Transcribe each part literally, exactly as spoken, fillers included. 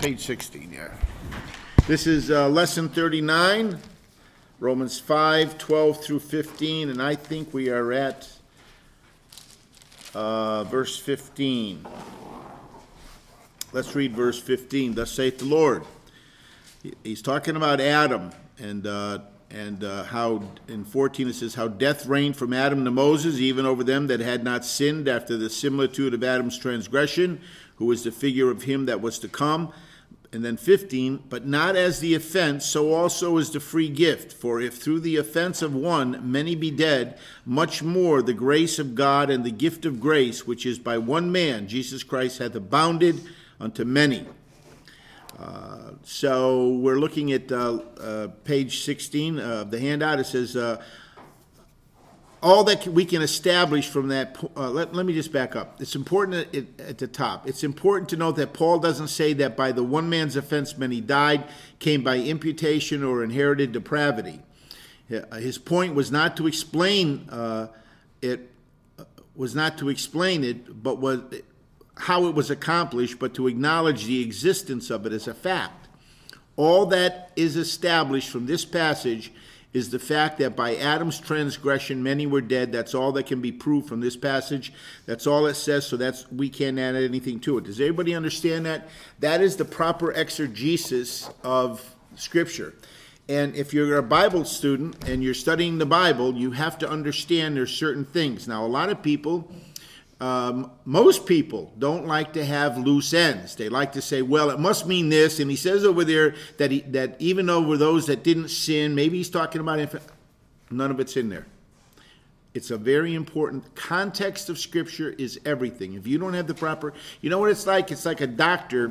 page sixteen, yeah. This is uh, lesson thirty-nine, Romans five, twelve through fifteen, and I think we are at uh, verse fifteen. Let's read verse fifteen. Thus saith the Lord. He's talking about Adam, and uh, and uh, how in fourteen it says, how death reigned from Adam to Moses, even over them that had not sinned, after the similitude of Adam's transgression, who was the figure of him that was to come. And then fifteen, but not as the offense, so also is the free gift. For if through the offense of one many be dead, much more the grace of God and the gift of grace, which is by one man, Jesus Christ, hath abounded unto many. Uh, so we're looking at uh, uh, page sixteen of the handout. It says, uh, all that we can establish from that, uh, let, let me just back up. It's important at, at the top. It's important to note that Paul doesn't say that by the one man's offense many died, came by imputation or inherited depravity. His point was not to explain uh, it, was not to explain it, but was how it was accomplished, but to acknowledge the existence of it as a fact. All that is established from this passage is the fact that by Adam's transgression many were dead. That's all that can be proved from this passage. That's all it says, so that's we can't add anything to it. Does everybody understand that? That is the proper exegesis of Scripture. And if you're a Bible student and you're studying the Bible, you have to understand there's certain things. Now, a lot of people, um, most people don't like to have loose ends. They like to say, well, it must mean this. And he says over there that he, that even over those that didn't sin, maybe he's talking about infant. None of it's in there. It's a very important context of Scripture is everything. If you don't have the proper, you know what it's like? It's like a doctor,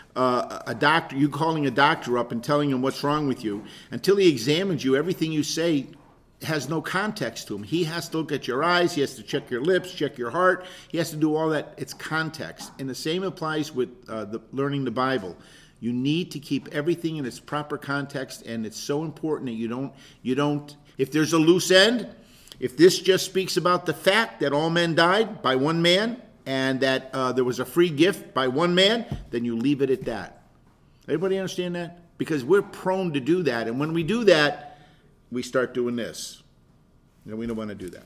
uh, a doctor, you calling a doctor up and telling him what's wrong with you. Until he examines you, everything you say has no context to him. He has to look at your eyes. He has to check your lips, check your heart. He has to do all that. It's context. And the same applies with uh, the, learning the Bible. You need to keep everything in its proper context, and it's so important that you don't, you don't, if there's a loose end, if this just speaks about the fact that all men died by one man, and that uh, there was a free gift by one man, then you leave it at that. Everybody understand that? Because we're prone to do that. And when we do that, we start doing this. And we don't want to do that.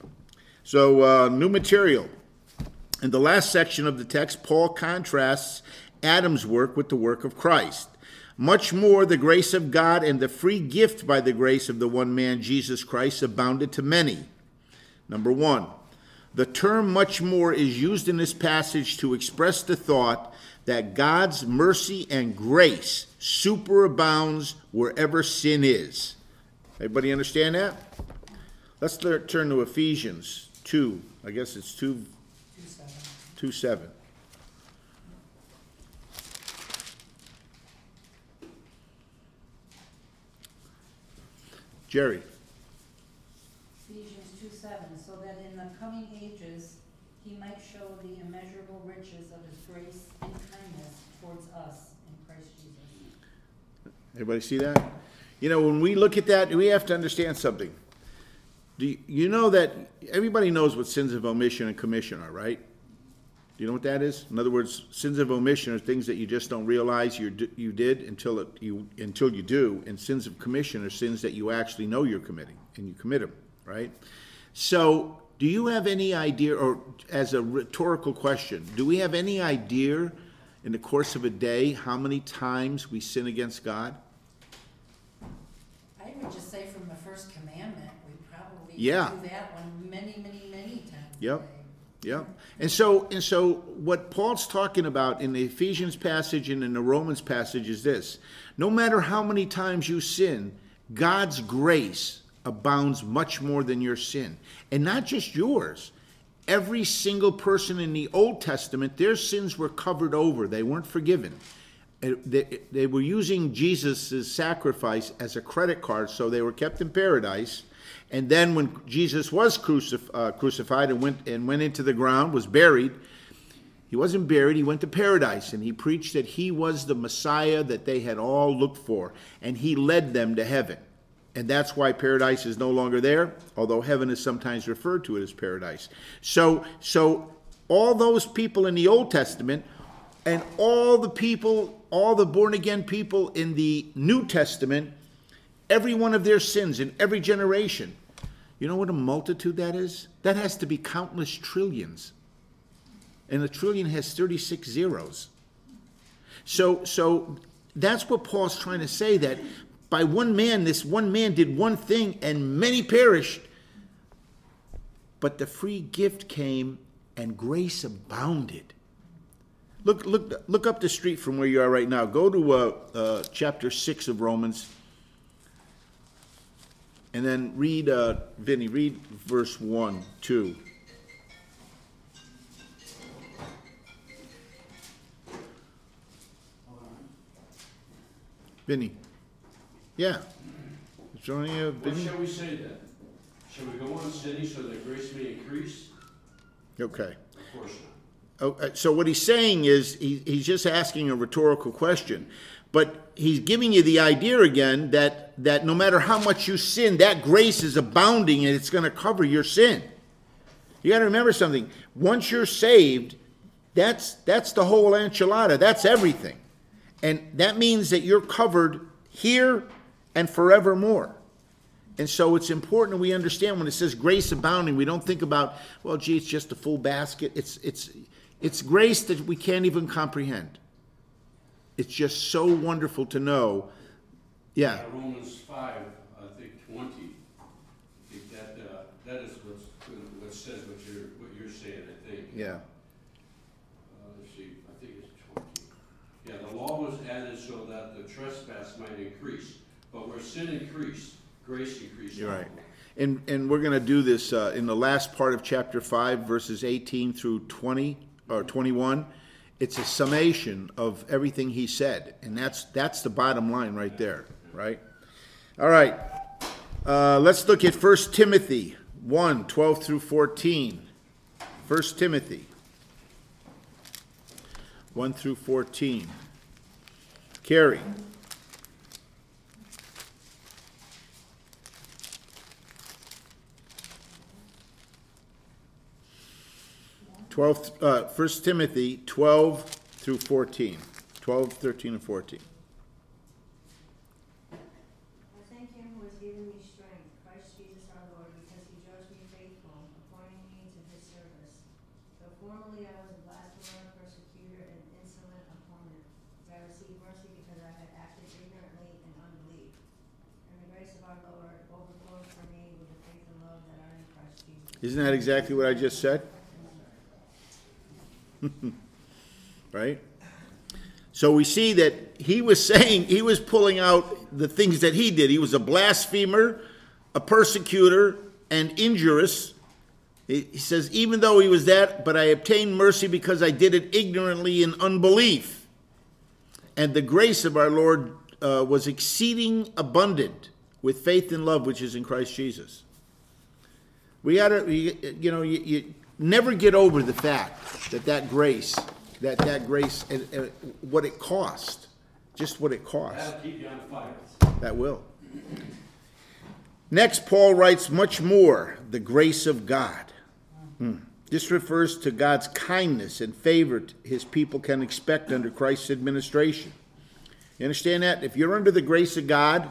So, uh, new material. In the last section of the text, Paul contrasts Adam's work with the work of Christ. Much more the grace of God and the free gift by the grace of the one man, Jesus Christ, abounded to many. Number one, the term much more is used in this passage to express the thought that God's mercy and grace superabounds wherever sin is. Everybody understand that? Let's turn to Ephesians two. I guess it's two, two seven. Jerry. Ephesians two seven, so that in the coming ages he might show the immeasurable riches of his grace and kindness towards us in Christ Jesus. Everybody see that? You know, when we look at that, we have to understand something. Do you, you know that everybody knows what sins of omission and commission are, right? Do you know what that is? In other words, sins of omission are things that you just don't realize you you did until it, you until you do, and sins of commission are sins that you actually know you're committing and you commit them, right? So, do you have any idea, or as a rhetorical question, do we have any idea in the course of a day how many times we sin against God? I would just say from the first commandment, we probably yeah. do that one many, many, many times. Yep. Yep. And so, and so what Paul's talking about in the Ephesians passage and in the Romans passage is this. No matter how many times you sin, God's grace abounds much more than your sin. And not just yours. Every single person in the Old Testament, their sins were covered over. They weren't forgiven. They, they were using Jesus' sacrifice as a credit card, so they were kept in paradise. And then when Jesus was crucif- uh, crucified and went and went into the ground, was buried, he wasn't buried, he went to paradise, and he preached that he was the Messiah that they had all looked for, and he led them to heaven. And that's why paradise is no longer there, although heaven is sometimes referred to it as paradise. So, so all those people in the Old Testament and all the people all the born-again people in the New Testament, every one of their sins in every generation. You know what a multitude that is? That has to be countless trillions. And a trillion has thirty-six zeros. So, so that's what Paul's trying to say, that by one man, this one man did one thing and many perished. But the free gift came and grace abounded. Look, look, look up the street from where you are right now. Go to uh, uh, chapter six of Romans. And then read, uh, Vinny, read verse one, two. Vinny. Yeah. Is there any, uh, What Vinny? shall we say then? Shall we go on sinning so that grace may increase? Okay. Of course not. Oh, uh, so what he's saying is he, he's just asking a rhetorical question. But he's giving you the idea again that, that no matter how much you sin, that grace is abounding and it's going to cover your sin. You got to remember something. Once you're saved, that's, that's the whole enchilada. That's everything. And that means that you're covered here and forevermore. And so it's important that we understand when it says grace abounding, we don't think about, well, gee, it's just a full basket. It's, it's, it's grace that we can't even comprehend. It's just so wonderful to know. Yeah. Uh, Romans five, I think twenty. I think that uh, that is what's, what says what you're what you're saying. I think. Yeah. Uh, let's see. I think it's twenty. Yeah, the law was added so that the trespass might increase, but where sin increased, grace increased. You're right. And and we're going to do this uh, in the last part of chapter five, verses eighteen through twenty or twenty-one. It's a summation of everything he said, and that's that's the bottom line right there, right? All right, uh, let's look at First Timothy one, twelve through fourteen. First Timothy one through fourteen. Carrie. twelve, uh, First Timothy twelve through fourteen. twelve, thirteen, and fourteen. I thank him who has given me strength, Christ Jesus our Lord, because he judged me faithful, appointing me to his service. Though formerly I was a blasphemer, persecutor, and insolent opponent, but I received mercy because I had acted ignorantly in unbelief. And the grace of our Lord overflowed for me with the faith and love that are in Christ Jesus. Isn't that exactly what I just said? Right? So we see that he was saying, he was pulling out the things that he did. He was a blasphemer, a persecutor, and injurious. He says, even though he was that, but I obtained mercy because I did it ignorantly in unbelief. And the grace of our Lord uh, was exceeding abundant with faith and love, which is in Christ Jesus. We gotta, you know, you, you never get over the fact that that grace, that that grace, and, and what it cost, just what it cost. That'll keep you on fire. That will. Next, Paul writes much more, the grace of God. Hmm. This refers to God's kindness and favor his people can expect under Christ's administration. You understand that? If you're under the grace of God,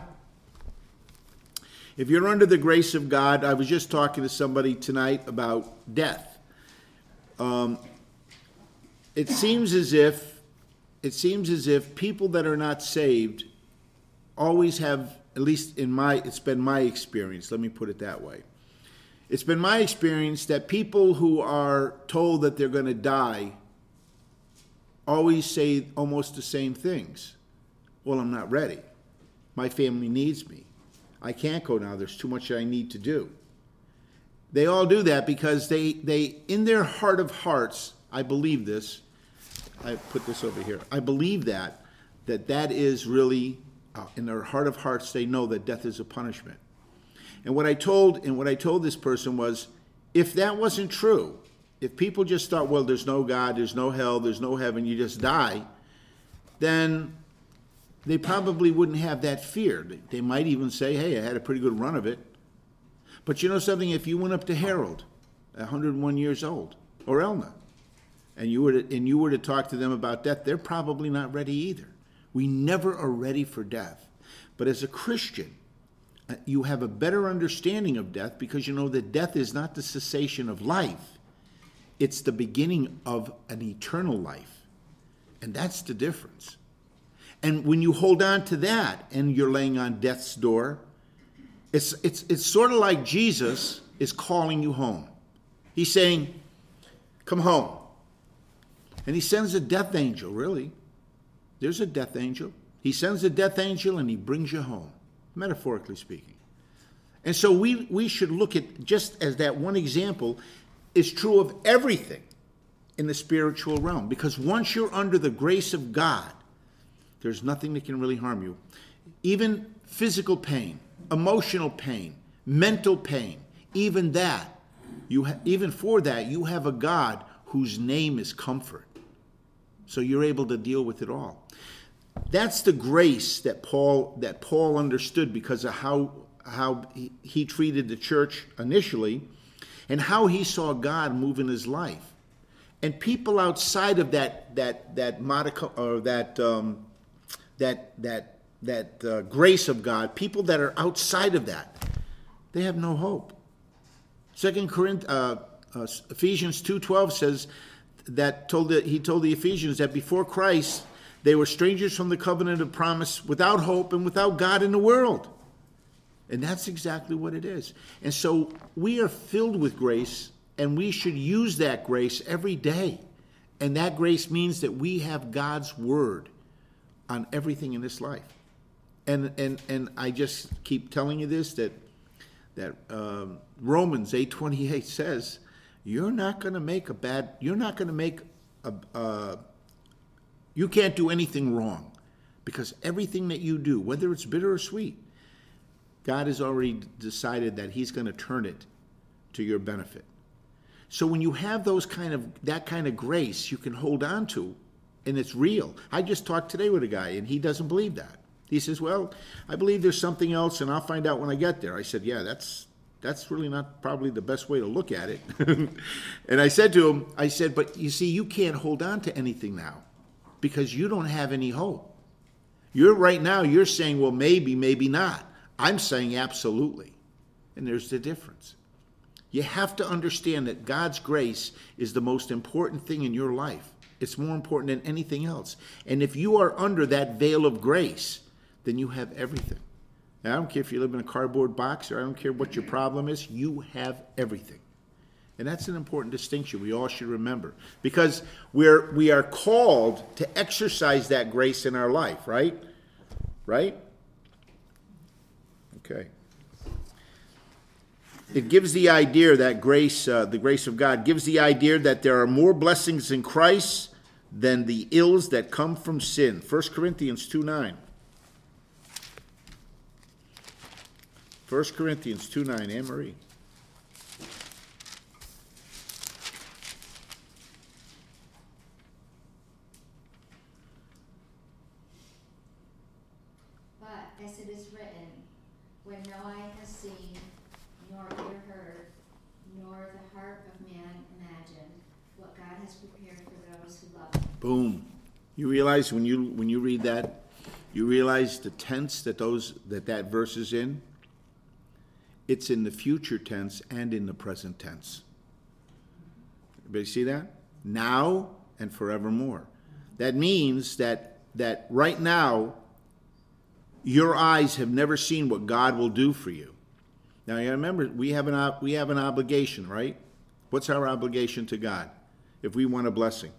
if you're under the grace of God, I was just talking to somebody tonight about death. Um, it seems as if, it seems as if people that are not saved always have, at least in my, it's been my experience, let me put it that way. It's been my experience that people who are told that they're going to die always say almost the same things. Well, I'm not ready. My family needs me. I can't go now. There's too much that I need to do. They all do that because they, they, in their heart of hearts, I believe this. I put this over here. I believe that, that that is really, uh, in their heart of hearts, they know that death is a punishment. And what I told, and what I told this person was, if that wasn't true, if people just thought, well, there's no God, there's no hell, there's no heaven, you just die, then they probably wouldn't have that fear. They might even say, hey, I had a pretty good run of it. But you know something? If you went up to Harold, one hundred one years old, or Elna, and you were to, and you were to talk to them about death, they're probably not ready either. We never are ready for death. But as a Christian, uh, you have a better understanding of death because you know that death is not the cessation of life. It's the beginning of an eternal life. And that's the difference. And when you hold on to that and you're laying on death's door, it's, it's, it's sort of like Jesus is calling you home. He's saying, come home. And he sends a death angel, really. There's a death angel. He sends a death angel and he brings you home, metaphorically speaking. And so we, we should look at, just as that one example is true of everything in the spiritual realm. Because once you're under the grace of God, there's nothing that can really harm you. Even physical pain, emotional pain, mental pain, even that, you ha- even for that, you have a God whose name is comfort. So you're able to deal with it all. That's the grace that Paul that Paul understood because of how how he, he treated the church initially, and how he saw God move in his life. And people outside of that that that modica, or that um, that that that uh, grace of God, people that are outside of that, they have no hope. Second Corinthians, uh, uh, Ephesians two twelve says that told the, he told the Ephesians that before Christ they were strangers from the covenant of promise, without hope and without God in the world. And that's exactly what it is. And so we are filled with grace, and we should use that grace every day. And that grace means that we have God's word on everything in this life. And and and I just keep telling you this, that that um, Romans eight twenty-eight says, you're not going to make a bad, you're not going to make a, uh, you can't do anything wrong, because everything that you do, whether it's bitter or sweet, God has already decided that he's going to turn it to your benefit. So when you have those kind of, that kind of grace you can hold on to, and it's real. I just talked today with a guy, and he doesn't believe that. He says, well, I believe there's something else, and I'll find out when I get there. I said, yeah, that's that's really not probably the best way to look at it. And I said to him, I said, but you see, you can't hold on to anything now because you don't have any hope. You're right now, you're saying, well, maybe, maybe not. I'm saying absolutely. And there's the difference. You have to understand that God's grace is the most important thing in your life. It's more important than anything else. And if you are under that veil of grace, then you have everything. Now, I don't care if you live in a cardboard box, or I don't care what your problem is, you have everything. And that's an important distinction we all should remember. Because we're we are called to exercise that grace in our life, right? Right? Okay. It gives the idea that grace, uh, the grace of God, gives the idea that there are more blessings in Christ than the ills that come from sin. First Corinthians two nine. First Corinthians two nine, Anne Marie. But as it is written, when no eye has seen, nor ear heard, nor the heart of man imagined, what God has prepared for those who love him. Boom. You realize when you when you read that, you realize the tense that those that that verse is in? It's in the future tense and in the present tense. Everybody see that? Now and forevermore. That means that that right now, your eyes have never seen what God will do for you. Now you remember, we have an we have an obligation, right? What's our obligation to God if we want a blessing?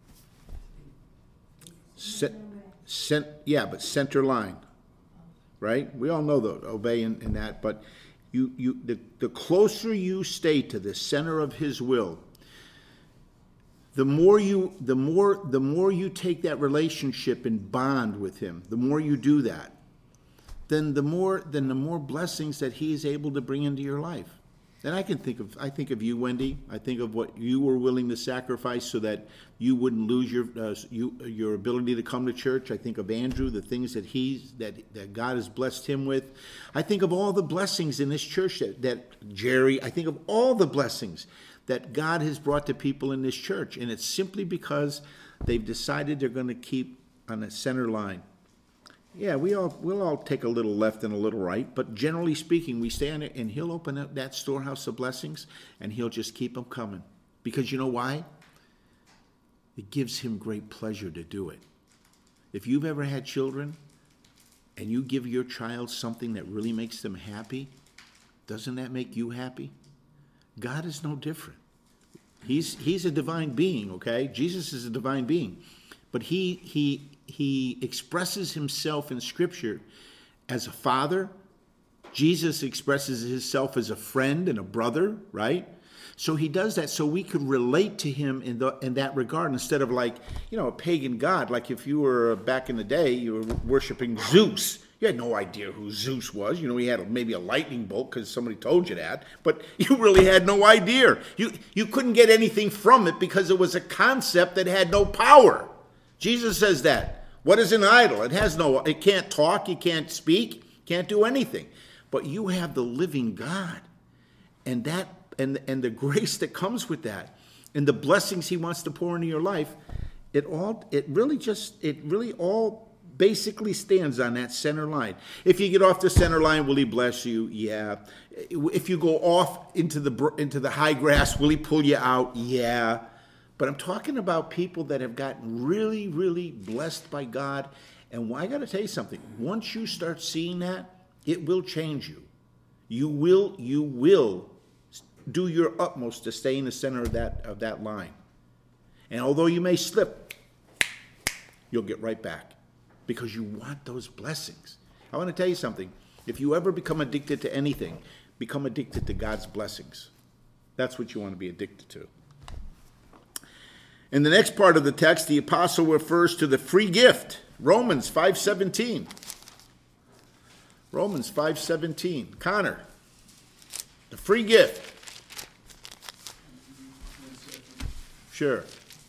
Set, cent, yeah, but center line, right? We all know the obey in, in that, but you you the, the closer you stay to the center of His will, the more you the more the more you take that relationship and bond with Him, the more you do that, then the more then the more blessings that He is able to bring into your life. And I can think of I think of you, Wendy. I think of what you were willing to sacrifice so that you wouldn't lose your uh, you, your ability to come to church. I think of Andrew, the things that he's that, that God has blessed him with. I think of all the blessings in this church that, that Jerry. I think of all the blessings that God has brought to people in this church, and it's simply because they've decided they're going to keep on a center line Yeah, we all, we'll all take a little left and a little right, but generally speaking, we stand there and he'll open up that storehouse of blessings and he'll just keep them coming. Because you know why? It gives him great pleasure to do it. If you've ever had children and you give your child something that really makes them happy, doesn't that make you happy? God is no different. He's, he's a divine being, okay? Jesus is a divine being. But he, he, he expresses himself in Scripture as a father. Jesus expresses himself as a friend and a brother, right? So he does that so we could relate to him in, the, in that regard, instead of like, you know, a pagan god. Like if you were back in the day, you were worshiping Zeus. You had no idea who Zeus was. You know, he had maybe a lightning bolt because somebody told you that, but you really had no idea. You, you couldn't get anything from it because it was a concept that had no power. Jesus says that. What is an idol? It has no, it can't talk, it can't speak, can't do anything. But you have the living God. And that and and the grace that comes with that, and the blessings he wants to pour into your life, it all it really just it really all basically stands on that center line. If you get off the center line, will he bless you? Yeah. If you go off into the into the high grass, will he pull you out? Yeah. But I'm talking about people that have gotten really, really blessed by God. And I got to tell you something. Once you start seeing that, it will change you. You will, you will do your utmost to stay in the center of that, of that line. And although you may slip, you'll get right back because you want those blessings. I want to tell you something. If you ever become addicted to anything, become addicted to God's blessings. That's what you want to be addicted to. In the next part of the text, the apostle refers to the free gift. Romans five seventeen. Romans five seventeen. Connor, the free gift. Sure.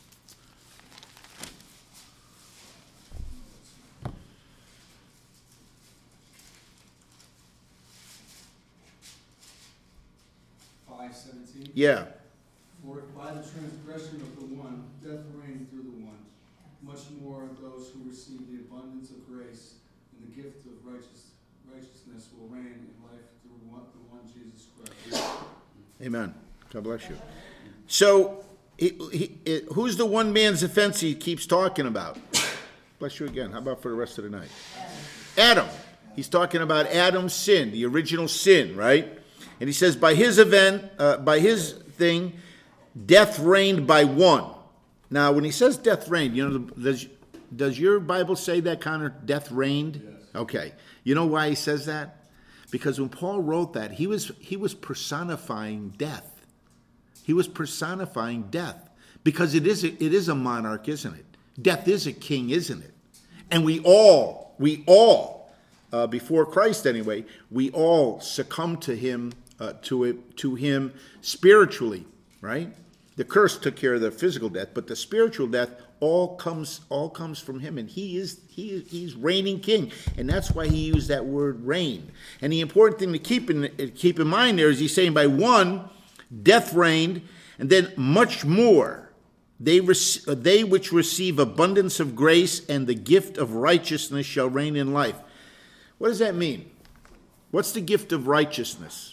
five seventeen. Yeah. For if by the transgression of the one, death reigned through the one, much more those who receive the abundance of grace and the gift of righteous, righteousness will reign in life through one, the one Jesus Christ. Amen. God bless you. So, he, he, it, who's the one man's offense he keeps talking about? Bless you again. How about for the rest of the night? Adam. He's talking about Adam's sin, the original sin, right? And he says, by his event, uh, by his thing, death reigned by one. Now, when he says death reigned, you know, does, does your Bible say that, Connor? Death reigned? Yes. Okay. You know why he says that? Because when Paul wrote that, he was he was personifying death. He was personifying death. Because it is a, it is a monarch, isn't it? Death is a king, isn't it? And we all, we all, uh, before Christ anyway, we all succumb to him, uh, to it, to him spiritually. Right? The curse took care of the physical death, but the spiritual death all comes all comes from him, and he is he he's reigning king, and that's why he used that word reign. And the important thing to keep in keep in mind there is he's saying by one, death reigned, and then much more they rec- they which receive abundance of grace and the gift of righteousness shall reign in life. What does that mean? What's the gift of righteousness?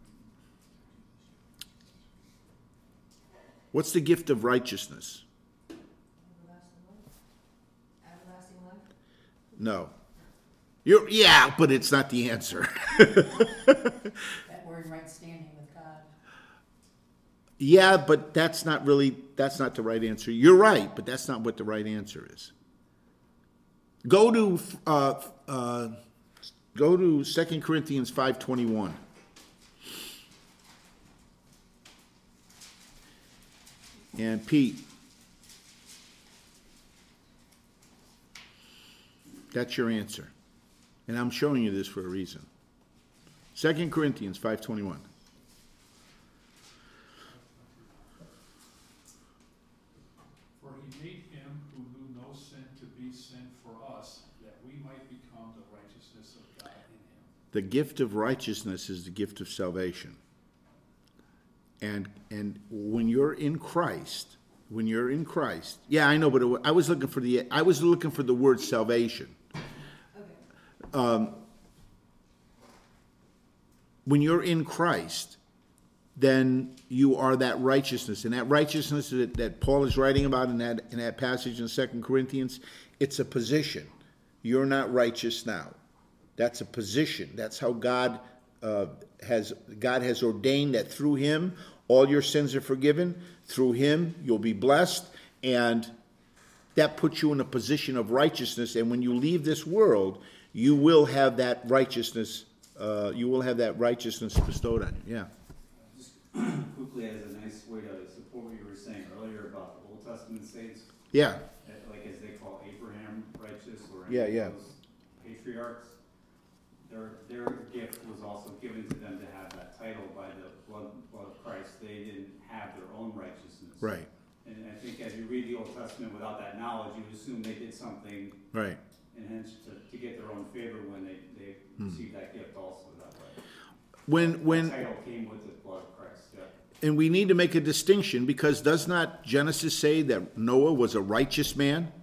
What's the gift of righteousness? Everlasting life? No. You're, yeah, but it's not the answer. That word right standing with God. Yeah, but that's not really, that's not the right answer. You're right, but that's not what the right answer is. Go to uh, uh, go to Second Corinthians five twenty-one. And Pete, that's your answer. And I'm showing you this for a reason. Second Corinthians five twenty-one. For he made him who knew no sin to be sin for us, that we might become the righteousness of God in him. The gift of righteousness is the gift of salvation. And and when you're in Christ, when you're in Christ, yeah, I know, but it, I was looking for the I was looking for the word salvation. Okay. um, when you're in Christ, then you are that righteousness. And that righteousness that, that Paul is writing about in that, in that passage in Second Corinthians, it's a position. You're not righteous now. That's a position. That's how God uh, has God has ordained that through him, all your sins are forgiven. Through him, you'll be blessed. And that puts you in a position of righteousness. And when you leave this world, you will have that righteousness. Uh, you will have that righteousness bestowed on you. Yeah. Just quickly, as a nice way to support what you were saying earlier about the Old Testament saints, Yeah. uh, like as they call Abraham righteous or any Yeah, of yeah. those patriarchs, their their gift was also given to them to have that title by the blood, blood of Christ. They didn't have their own righteousness. Right. And I think as you read the Old Testament without that knowledge, you assume they did something, Right. and hence to, to get their own favor when they, they Hmm. received that gift also that way. When when The title came with the blood of Christ, yeah. and we need to make a distinction, because does not Genesis say that Noah was a righteous man?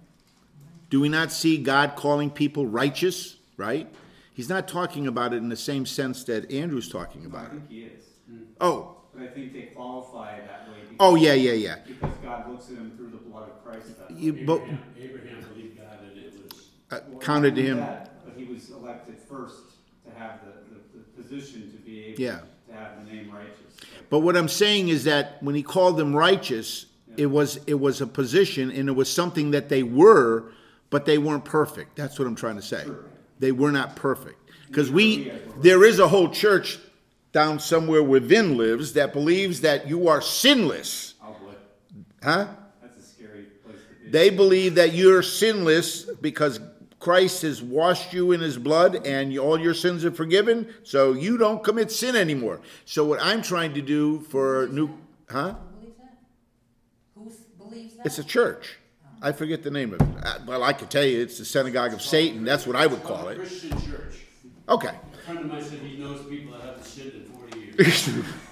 Do we not see God calling people righteous, right? He's not talking about it in the same sense that Andrew's talking I about it. think he is. Oh, But I think they qualify it that way. Because, oh yeah, yeah, yeah. Because God looks at him through the blood of Christ. That way. You, but, Abraham, Abraham believed God that it was, uh, Well, counted to not him. that, but he was elected first to have the, the, the position to be able Yeah. to have the name righteous. Like, But what I'm saying is that when he called them righteous, it was it was a position, and it was something that they were, but they weren't perfect. That's what I'm trying to say. Sure. They were not perfect. Because we, there is a whole church down somewhere where Vin lives that believes that you are sinless. oh boy, Huh? that's a scary place to be. They believe that you're sinless because Christ has washed you in his blood and all your sins are forgiven, so you don't commit sin anymore. So what I'm trying to do for new, huh? Who believes that? Who s- believes that? It's a church. I forget the name of it. Uh, Well, I could tell you it's the synagogue of Satan. That's what I would call a it. Christian church. Okay. A friend of mine said he knows people that haven't sinned in forty years.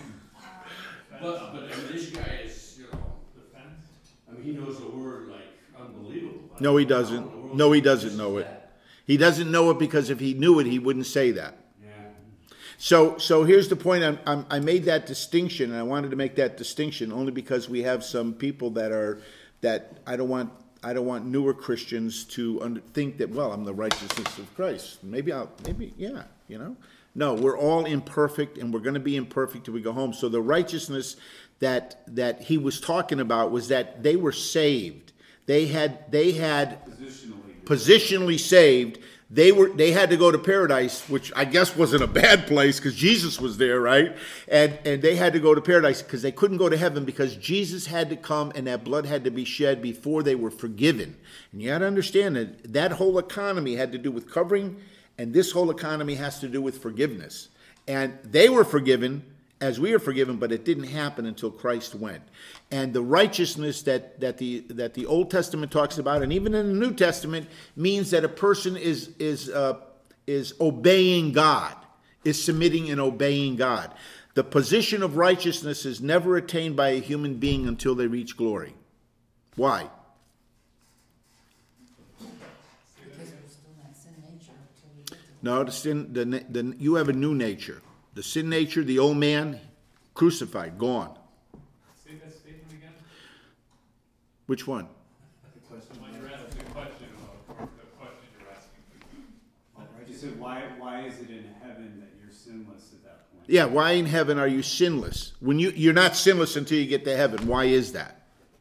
But, but I mean, this guy is, you know, I mean, he knows the word like unbelievable. No, he How in the doesn't. world No, he is doesn't know it. that? He doesn't know it because if he knew it, he wouldn't say that. Yeah. So, so here's the point. I'm, I'm, I made that distinction, and I wanted to make that distinction only because we have some people that are that I don't want. I don't want newer Christians to under, think that, well, I'm the righteousness of Christ. Maybe I'll, maybe, yeah, you know. No, we're all imperfect, and we're going to be imperfect till we go home. So the righteousness that that he was talking about was that they were saved. They had they had Positionally. positionally saved. They were they had to go to paradise, which I guess wasn't a bad place because Jesus was there, right? And and they had to go to paradise because they couldn't go to heaven because Jesus had to come and that blood had to be shed before they were forgiven. And you got to understand that that whole economy had to do with covering, and this whole economy has to do with forgiveness. And they were forgiven as we are forgiven, but it didn't happen until Christ went. And the righteousness that, that the that the Old Testament talks about, and even in the New Testament, means that a person is is uh, is obeying God, is submitting and obeying God. The position of righteousness is never attained by a human being until they reach glory. Why? Because we're still in that sin nature until we get to. No, the sin. The, na- the you have a new nature. The sin nature, the old man, crucified, gone. Say that statement again? Which one? When you're asking the question, or the question you're asking. You said, why, why is it in heaven that you're sinless at that point? Yeah, why in heaven are you sinless? When you you're not sinless until you get to heaven. Why is that?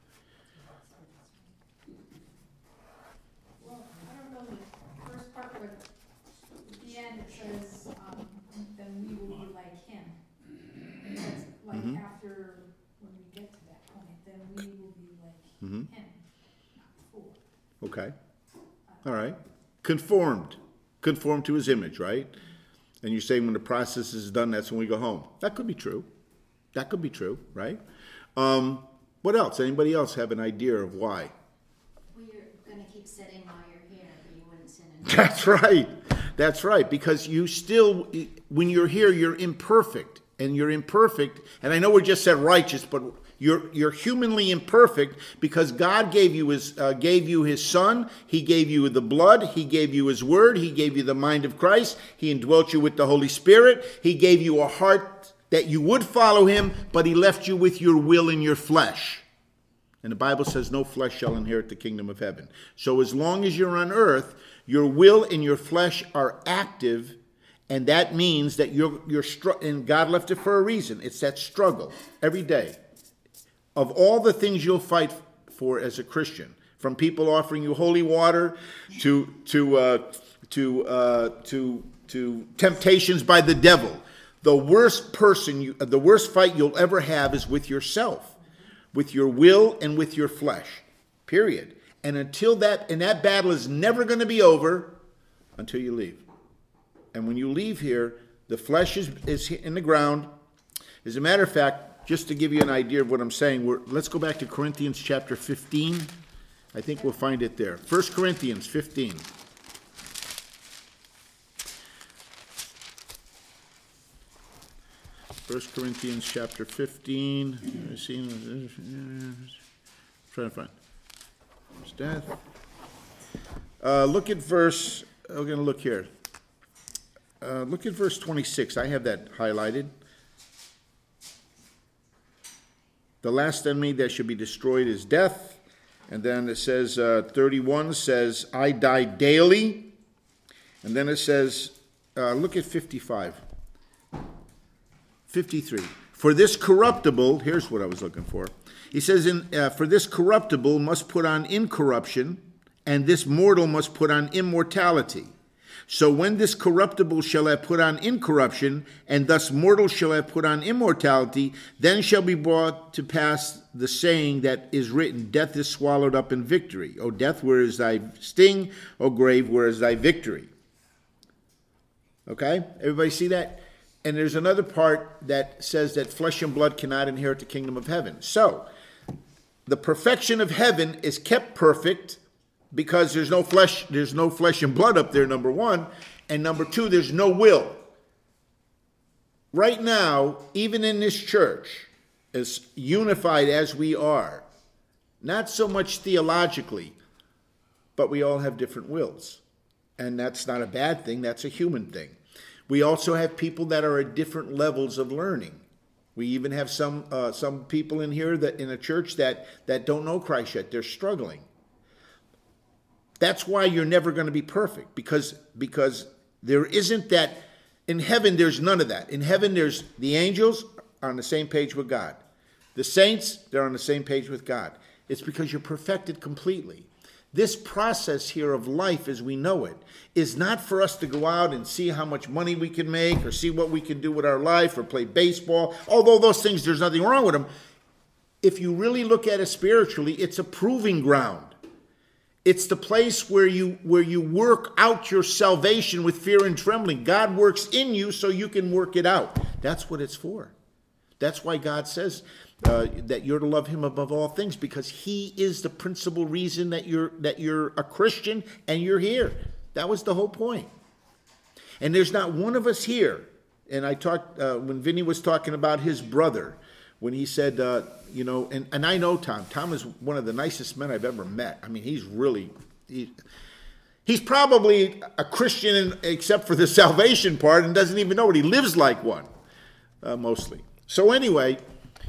Well, I don't know, the first part, but at the end it says, um, then we will be like him. And that's like Mhm. after, when we get to that point, then we will be like Mhm. him, not before. Okay. All right. Conformed. Conformed to his image, right? And you're saying when the process is done, that's when we go home. That could be true. That could be true, right? Um, what else? Anybody else have an idea of why? Well, you're gonna keep sitting while you're here, but you wouldn't sit in. That's right. That's right. Because you still, when you're here, you're imperfect. And you're imperfect. And I know we just said righteous, but You're, you're humanly imperfect because God gave you his, uh, gave you his Son. He gave you the blood. He gave you his word. He gave you the mind of Christ. He indwelt you with the Holy Spirit. He gave you a heart that you would follow him, but he left you with your will and your flesh. And the Bible says no flesh shall inherit the kingdom of heaven. So as long as you're on earth, your will and your flesh are active, and that means that you're, you're str- and God left it for a reason. It's that struggle every day. Of all the things you'll fight for as a Christian, from people offering you holy water to to uh, to uh, to to temptations by the devil, the worst person, you, the worst fight you'll ever have is with yourself, with your will and with your flesh. Period. And until that, and that battle is never going to be over until you leave. And when you leave here, the flesh is is in the ground. As a matter of fact, just to give you an idea of what I'm saying, we're, let's go back to Corinthians chapter fifteen. I think we'll find it there. First Corinthians fifteen. First Corinthians chapter fifteen. I'm trying to find. There's death. Uh, look at verse, we're going to look here. Uh, look at verse twenty-six. I have that highlighted. The last enemy that should be destroyed is death. And then it says, uh, thirty-one says, I die daily. And then it says, uh, look at fifty-five. fifty-three. For this corruptible, here's what I was looking for. He says, in, uh, for this corruptible must put on incorruption, and this mortal must put on immortality. So when this corruptible shall have put on incorruption, and thus mortal shall have put on immortality, then shall be brought to pass the saying that is written, death is swallowed up in victory. O death, where is thy sting? O grave, where is thy victory? Okay? Everybody see that? And there's another part that says that flesh and blood cannot inherit the kingdom of heaven. So, the perfection of heaven is kept perfect because there's no flesh, there's no flesh and blood up there, number one. And number two, there's no will. Right now, even in this church, as unified as we are, not so much theologically, but we all have different wills. And that's not a bad thing, that's a human thing. We also have people that are at different levels of learning. We even have some uh, some people in here that in a church that, that don't know Christ yet. They're struggling. That's why you're never going to be perfect, because because there isn't that. In heaven, there's none of that. In heaven, there's the angels are on the same page with God. The saints, they're on the same page with God. It's because you're perfected completely. This process here of life as we know it is not for us to go out and see how much money we can make or see what we can do with our life or play baseball. Although those things, there's nothing wrong with them. If you really look at it spiritually, it's a proving ground. It's the place where you where you work out your salvation with fear and trembling. God works in you so you can work it out. That's what it's for. That's why God says uh, that you're to love him above all things, because he is the principal reason that you're that you're a Christian and you're here. That was the whole point. And there's not one of us here. And I talked uh, when Vinny was talking about his brother, when he said, uh, you know, and, and I know Tom. Tom is one of the nicest men I've ever met. I mean, he's really, he, he's probably a Christian except for the salvation part and doesn't even know it. He lives like one, uh, mostly. So anyway,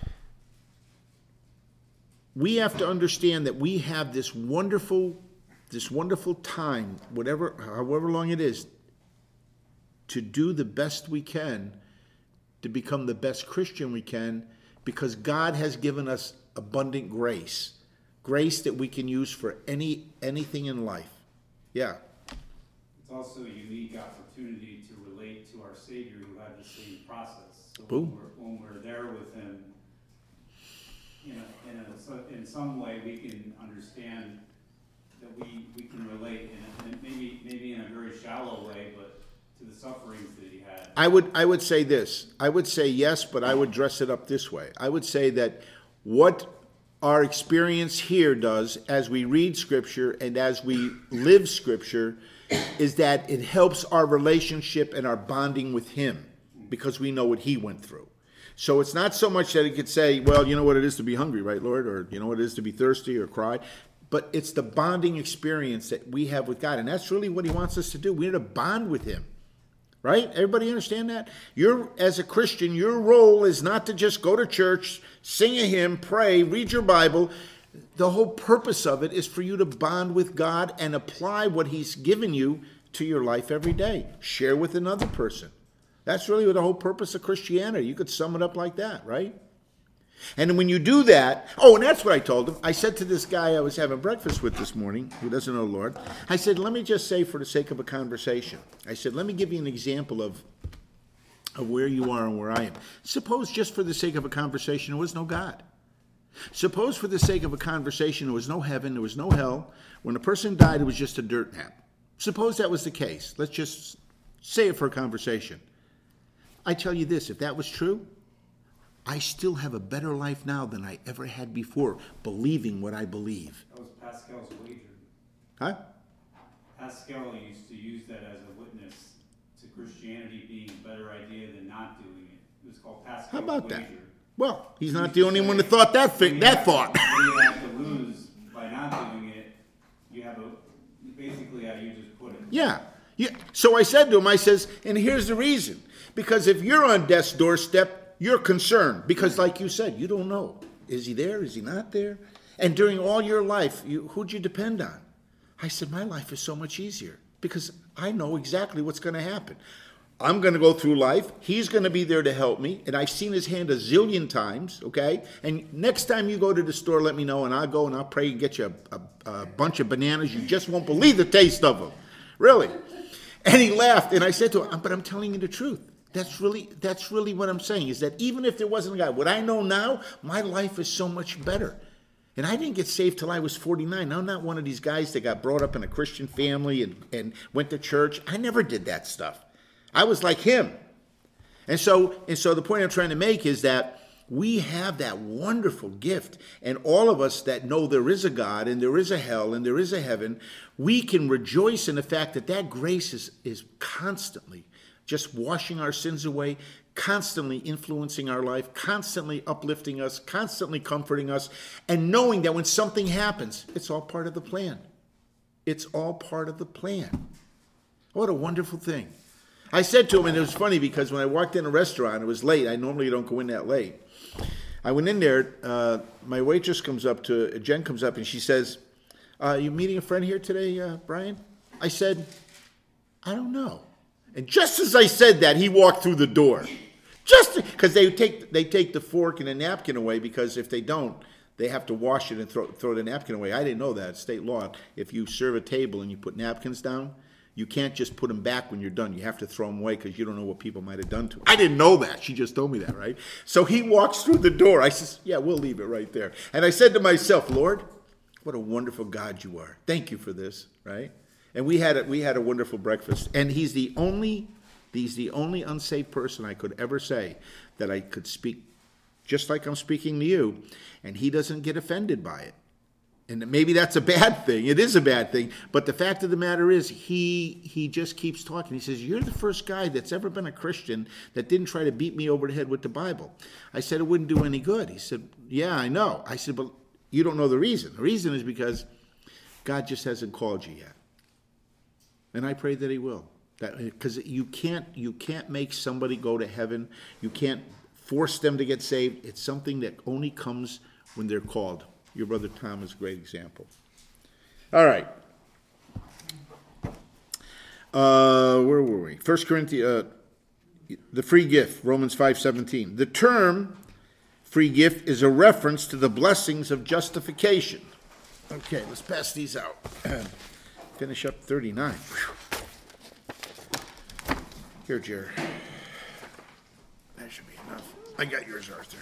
we have to understand that we have this wonderful, this wonderful time, whatever, however long it is, to do the best we can, to become the best Christian we can, because God has given us abundant grace. Grace that we can use for any anything in life. Yeah. It's also a unique opportunity to relate to our Savior who had the same process. So Boom. when we're, when we're there with him, you know, in, a, so in some way we can understand that we, we can relate, in a, maybe maybe in a very shallow way, but to the sufferings that he had. I would I would say this. I would say yes, but I would dress it up this way. I would say that what our experience here does as we read Scripture and as we live Scripture is that it helps our relationship and our bonding with him, because we know what he went through. So it's not so much that he could say, well, you know what it is to be hungry, right, Lord? Or you know what it is to be thirsty or cry. But it's the bonding experience that we have with God. And that's really what he wants us to do. We need to bond with him. Right? Everybody understand that? You're, as a Christian, your role is not to just go to church, sing a hymn, pray, read your Bible. The whole purpose of it is for you to bond with God and apply what he's given you to your life every day. Share with another person. That's really the whole purpose of Christianity. You could sum it up like that, right? And when you do that, oh, and that's what I told him. I said to this guy I was having breakfast with this morning, who doesn't know the Lord, I said, let me just say for the sake of a conversation, I said, let me give you an example of, of where you are and where I am. Suppose just for the sake of a conversation, there was no God. Suppose for the sake of a conversation, there was no heaven, there was no hell. When a person died, it was just a dirt nap. Suppose that was the case. Let's just say it for a conversation. I tell you this, if that was true, I still have a better life now than I ever had before, believing what I believe. That was Pascal's wager. Huh? Pascal used to use that as a witness to Christianity being a better idea than not doing it. It was called Pascal's How about wager. that? Well, he's not the only one that thought that thing, that thought. What you have to lose by not doing it, you have a, basically how you just put it. Yeah. yeah. So I said to him, I says, and here's the reason. Because if you're on death's doorstep, you're concerned because, like you said, you don't know. Is he there? Is he not there? And during all your life, you, who'd you depend on? I said, my life is so much easier because I know exactly what's going to happen. I'm going to go through life. He's going to be there to help me. And I've seen his hand a zillion times, okay? And next time you go to the store, let me know, and I'll go and I'll pray and get you a, a, a bunch of bananas. You just won't believe the taste of them. Really. And he laughed, and I said to him, but I'm telling you the truth. That's really, that's really what I'm saying, is that even if there wasn't a God, what I know now, my life is so much better. And I didn't get saved till I was forty-nine. I'm not one of these guys that got brought up in a Christian family and, and went to church. I never did that stuff. I was like him. And so, and so the point I'm trying to make is that we have that wonderful gift. And all of us that know there is a God and there is a hell and there is a heaven, we can rejoice in the fact that that grace is, is constantly just washing our sins away, constantly influencing our life, constantly uplifting us, constantly comforting us, and knowing that when something happens, it's all part of the plan. It's all part of the plan. What a wonderful thing. I said to him, and it was funny because when I walked in a restaurant, it was late. I normally don't go in that late. I went in there, uh, my waitress comes up to, Jen comes up and she says, uh, you meeting a friend here today, uh, Brian? I said, I don't know. And just as I said that, he walked through the door. Just because they take they take the fork and the napkin away, because if they don't, they have to wash it and throw throw the napkin away. I didn't know that. It's state law. If you serve a table and you put napkins down, you can't just put them back when you're done. You have to throw them away because you don't know what people might have done to them. I didn't know that. She just told me that, right? So he walks through the door. I says, yeah, we'll leave it right there. And I said to myself, Lord, what a wonderful God you are. Thank you for this, right? And we had a, we had a wonderful breakfast. And he's the only he's the only unsaved person I could ever say that I could speak just like I'm speaking to you, and he doesn't get offended by it. And maybe that's a bad thing. It is a bad thing. But the fact of the matter is, he he just keeps talking. He says, you're the first guy that's ever been a Christian that didn't try to beat me over the head with the Bible. I said, it wouldn't do any good. He said, yeah, I know. I said, but you don't know the reason. The reason is because God just hasn't called you yet. And I pray that he will. Because you can't you can't make somebody go to heaven. You can't force them to get saved. It's something that only comes when they're called. Your brother Tom is a great example. All right. Uh, where were we? First Corinthians, uh, the free gift, Romans five seventeen. The term free gift is a reference to the blessings of justification. Okay, let's pass these out. Finish up thirty-nine. Whew. Here, Jerry. That should be enough. I got yours, Arthur.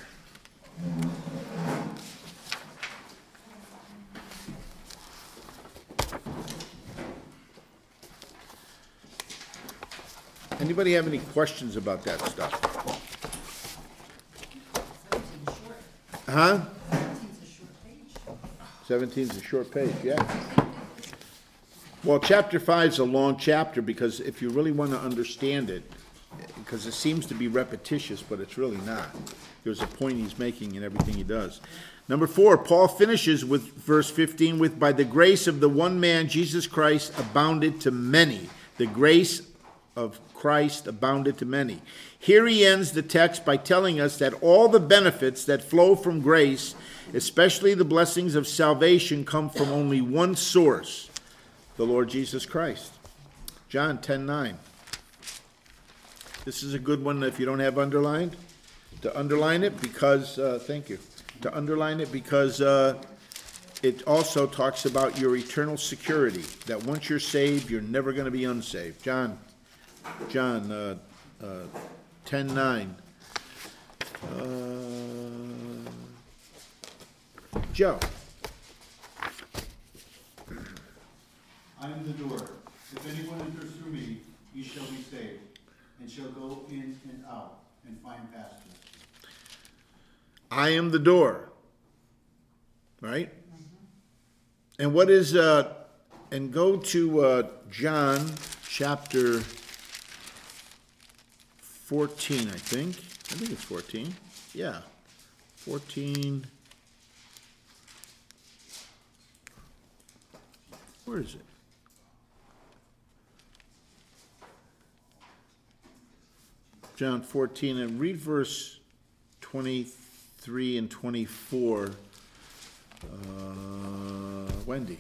Anybody have any questions about that stuff? Huh? seventeen's a short page, yeah. Well, chapter five is a long chapter because if you really want to understand it, because it seems to be repetitious, but it's really not. There's a point he's making in everything he does. Number four, Paul finishes with verse fifteen with, by the grace of the one man, Jesus Christ, abounded to many. The grace of Christ abounded to many. Here he ends the text by telling us that all the benefits that flow from grace, especially the blessings of salvation, come from only one source, the Lord Jesus Christ. John ten nine. This is a good one if you don't have underlined. To underline it because, uh, thank you. To underline it because uh, it also talks about your eternal security. That once you're saved, you're never going to be unsaved. John, John uh, uh, ten nine. Uh, Joe. I am the door. If anyone enters through me, he shall be saved, and shall go in and out and find pasture. I am the door. Right? And what is, uh, and go to uh, John chapter fourteen, I think. I think it's fourteen. Yeah. fourteen. Where is it? John fourteen, and read verse twenty-three and twenty-four. Uh, Wendy.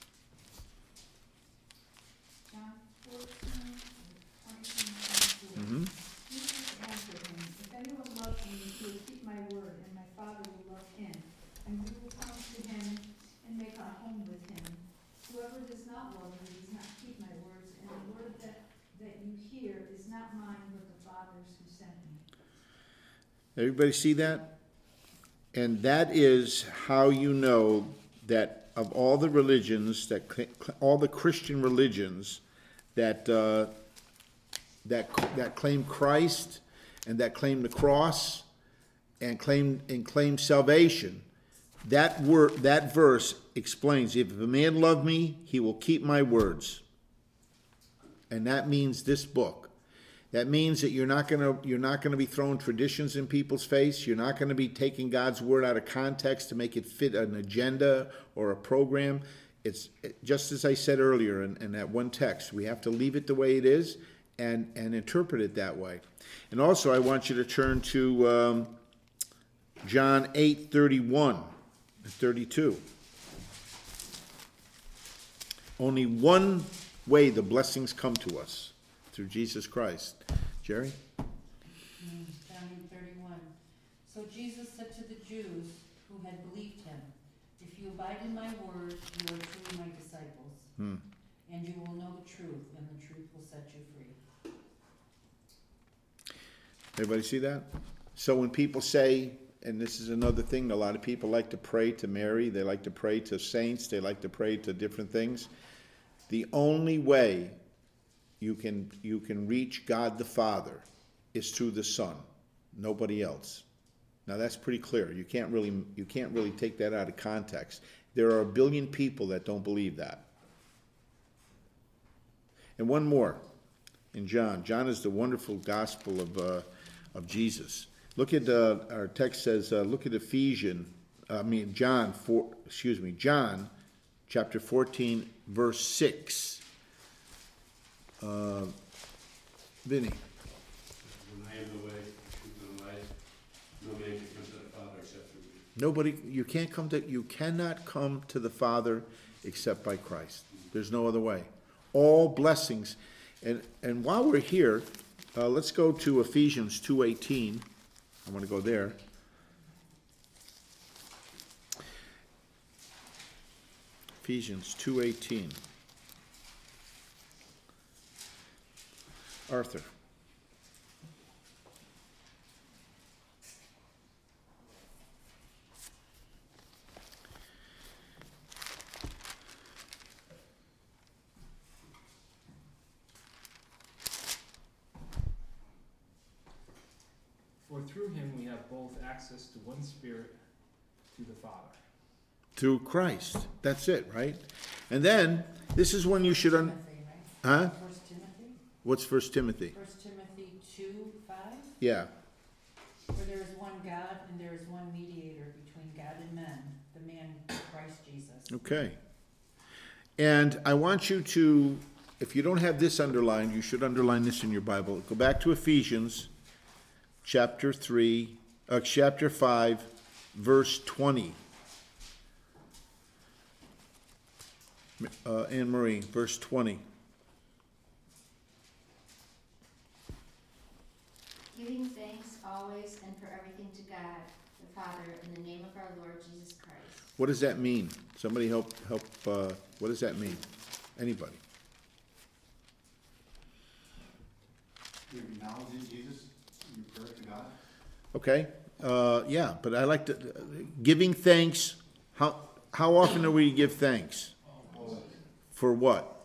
John fourteen, twenty-three, twenty-four. Mm-hmm. Jesus answered him, if anyone loves me, he will keep my word, and my Father will love him, and we will come to him and make our home with him. Whoever does not love me does not keep my words, and the word that, that you hear is not mine, but the Father's who sent me. Everybody see that? And that is how you know that of all the religions, that all the Christian religions that uh, that that claim Christ and that claim the cross and claim and claim salvation, that word, that verse explains: if a man love me, he will keep my words. And that means this book. That means that you're not gonna you're not gonna be throwing traditions in people's face. You're not gonna be taking God's word out of context to make it fit an agenda or a program. It's just as I said earlier in, in that one text. We have to leave it the way it is and and interpret it that way. And also, I want you to turn to um, John eight thirty-one and thirty-two. Only one way the blessings come to us. Through Jesus Christ. Jerry? Mm, Down in thirty-one. So Jesus said to the Jews who had believed him, if you abide in my word, you are truly my disciples. Hmm. And you will know the truth, and the truth will set you free. Everybody see that? So when people say, and this is another thing, a lot of people like to pray to Mary, they like to pray to saints, they like to pray to different things. The only way you can you can reach God the Father is through the Son, nobody else. Now that's pretty clear. You can't really you can't really take that out of context. There are a billion people that don't believe that. And one more in John. John is the wonderful gospel of uh, of Jesus. Look at uh, our text says. Uh, look at Ephesians. I mean John four. Excuse me, John, chapter fourteen, verse six. Uh, Vinny. I am the way, the truth, and the life. No man can come to the Father except through me. Nobody, you can't come to, you cannot come to the Father except by Christ. There's no other way. All blessings. And and while we're here, uh, let's go to Ephesians two eighteen. I want to go there. Ephesians two eighteen. Arthur. For through him we have both access to one Spirit, to the Father. Through Christ. That's it, right? And then, this is when you should... Un- Timothy, right? huh? First Timothy? What's First Timothy? First Timothy two, five? Yeah. For there is one God and there is one mediator between God and men, the man Christ Jesus. Okay. And I want you to, if you don't have this underlined, you should underline this in your Bible. Go back to Ephesians chapter three, uh, chapter five, verse twenty. Uh, Anne Marie, verse twenty. Giving thanks always and for everything to God, the Father, in the name of our Lord Jesus Christ. What does that mean? Somebody help, help, uh, what does that mean? Anybody? You're acknowledging Jesus in your prayer to God. Okay, uh, yeah, but I like to, uh, giving thanks, how, how often do we give thanks? For what?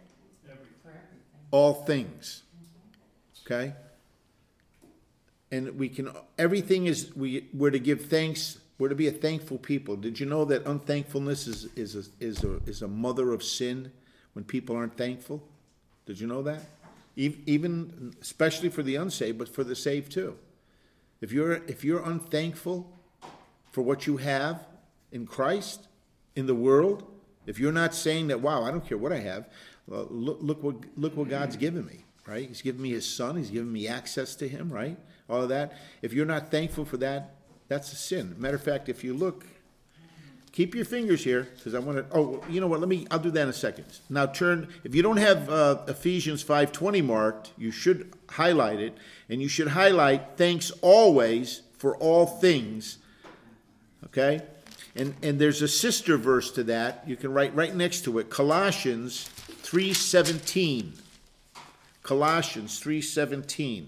All things. Okay? And we can, everything is, we, we're to give thanks, we're to be a thankful people. Did you know that unthankfulness is, is, a, is, a, is a mother of sin when people aren't thankful? Did you know that? Even, especially for the unsaved, but for the saved too. If you're, if you're unthankful for what you have in Christ, in the world, if you're not saying that, wow, I don't care what I have, uh, look, look what look what God's given me, right? He's given me His Son. He's given me access to Him, right? All of that. If you're not thankful for that, that's a sin. Matter of fact, if you look, keep your fingers here, because I want to, oh, you know what, let me, I'll do that in a second. Now turn, if you don't have uh, Ephesians five twenty marked, you should highlight it, and you should highlight thanks always for all things, okay? And, and there's a sister verse to that. You can write right next to it, Colossians three seventeen. Colossians three seventeen.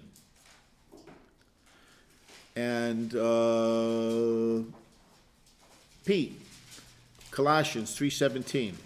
And uh, Pete, Colossians three seventeen.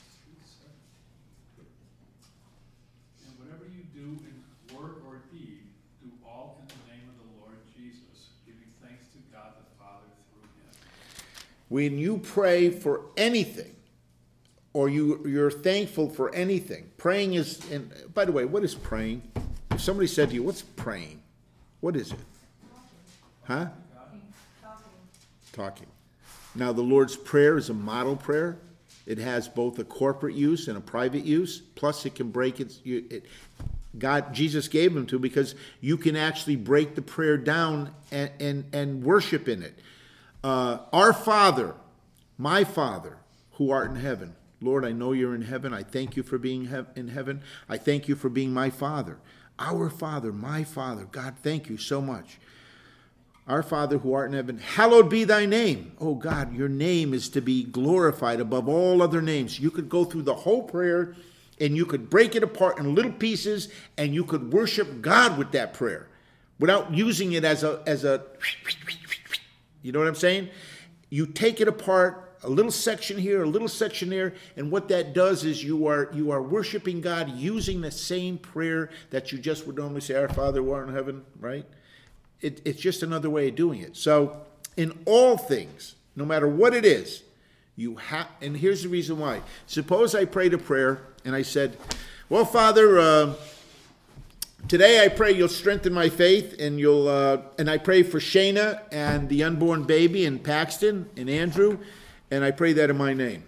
And whatever you do in word or deed, do all in the name of the Lord Jesus, giving thanks to God the Father through Him. When you pray for anything, or you, you're thankful for anything, praying is, and by the way, what is praying? If somebody said to you, what's praying? What is it? Huh? Talking. Now, the Lord's Prayer is a model prayer. It has both a corporate use and a private use. Plus, it can break it. it God, Jesus gave them to because you can actually break the prayer down and, and, and worship in it. Uh, Our Father, my Father, who art in heaven. Lord, I know you're in heaven. I thank you for being he- in heaven. I thank you for being my Father. Our Father, my Father. God, thank you so much. Our Father who art in heaven, hallowed be thy name. Oh God, your name is to be glorified above all other names. You could go through the whole prayer and you could break it apart in little pieces and you could worship God with that prayer without using it as a, as a, you know what I'm saying? You take it apart, a little section here, a little section there, and what that does is you are you are worshiping God using the same prayer that you just would normally say, Our Father who art in heaven, right? It, it's just another way of doing it. So in all things, no matter what it is, you have, and here's the reason why. Suppose I prayed a prayer and I said, well, Father, uh, today I pray you'll strengthen my faith, and you'll, uh, and I pray for Shayna and the unborn baby and Paxton and Andrew, and I pray that in my name.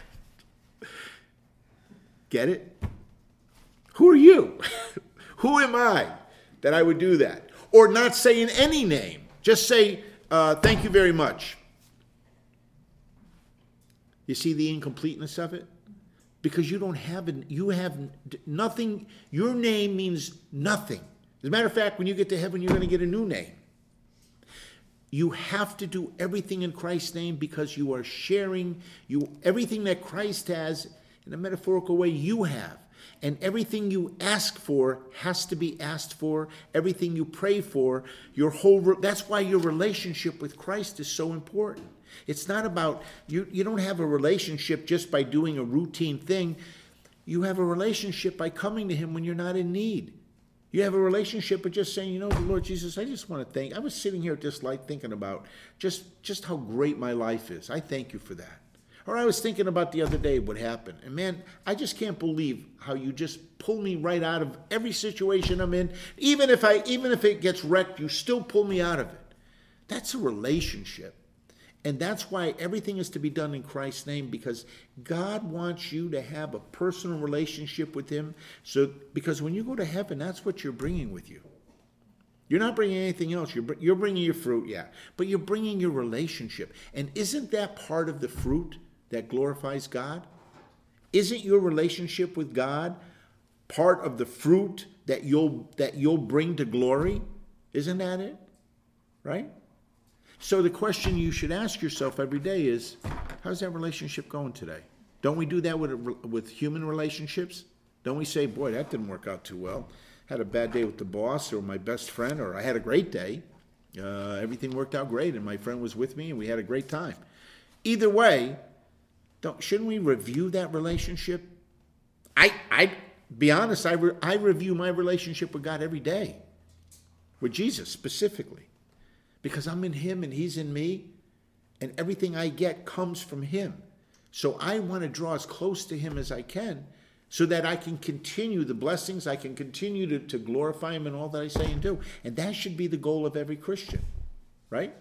Get it? Who are you? Who am I that I would do that? Or not say in any name. Just say, uh, thank you very much. You see the incompleteness of it? Because you don't have, an, you have nothing, your name means nothing. As a matter of fact, when you get to heaven, you're going to get a new name. You have to do everything in Christ's name because you are sharing you everything that Christ has in a metaphorical way you have. And everything you ask for has to be asked for. Everything you pray for, your whole, that's why your relationship with Christ is so important. It's not about, you, you don't have a relationship just by doing a routine thing. You have a relationship by coming to Him when you're not in need. You have a relationship by just saying, you know, Lord Jesus, I just want to thank, I was sitting here at this light thinking about just, just how great my life is. I thank you for that. Or I was thinking about the other day what happened. And man, I just can't believe how you just pull me right out of every situation I'm in. Even if I, even if it gets wrecked, you still pull me out of it. That's a relationship. And that's why everything is to be done in Christ's name, because God wants you to have a personal relationship with him. So, because when you go to heaven, that's what you're bringing with you. You're not bringing anything else. You're, you're bringing your fruit, yeah. But you're bringing your relationship. And isn't that part of the fruit that glorifies God? Isn't your relationship with God part of the fruit that you'll, that you'll bring to glory? Isn't that it? Right? So the question you should ask yourself every day is, how's that relationship going today? Don't we do that with, with human relationships? Don't we say, boy, that didn't work out too well. Had a bad day with the boss or my best friend, or I had a great day. Uh, everything worked out great, and my friend was with me, and we had a great time. Either way, don't, shouldn't we review that relationship? I, I be honest, I, re, I review my relationship with God every day, with Jesus specifically. Because I'm in him and he's in me, and everything I get comes from him. So I want to draw as close to him as I can so that I can continue the blessings, I can continue to, to glorify him in all that I say and do. And that should be the goal of every Christian, right?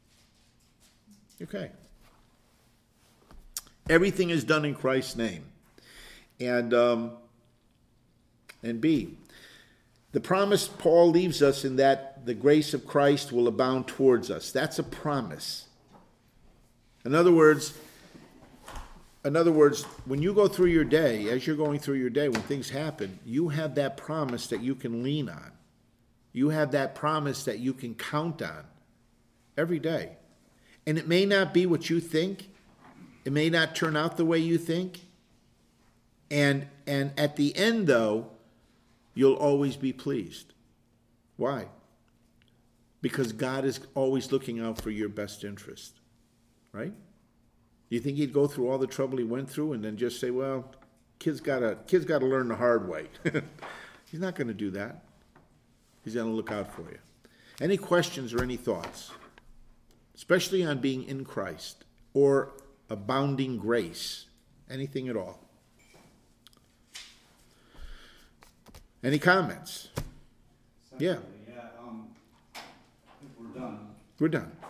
Okay. Everything is done in Christ's name. And, um, and B, the promise Paul leaves us in that the grace of Christ will abound towards us. That's a promise. In other words, in other words, when you go through your day, as you're going through your day, when things happen, you have that promise that you can lean on. You have that promise that you can count on every day. And it may not be what you think. It may not turn out the way you think. And, and at the end, though, you'll always be pleased. Why? Because God is always looking out for your best interest, right? You think he'd go through all the trouble he went through and then just say, well, kids gotta, kids gotta learn the hard way. He's not going to do that. He's going to look out for you. Any questions or any thoughts? Especially on being in Christ or abounding grace. Anything at all? Any comments? Secondly, Yeah. Yeah, um, I think we're done. We're done.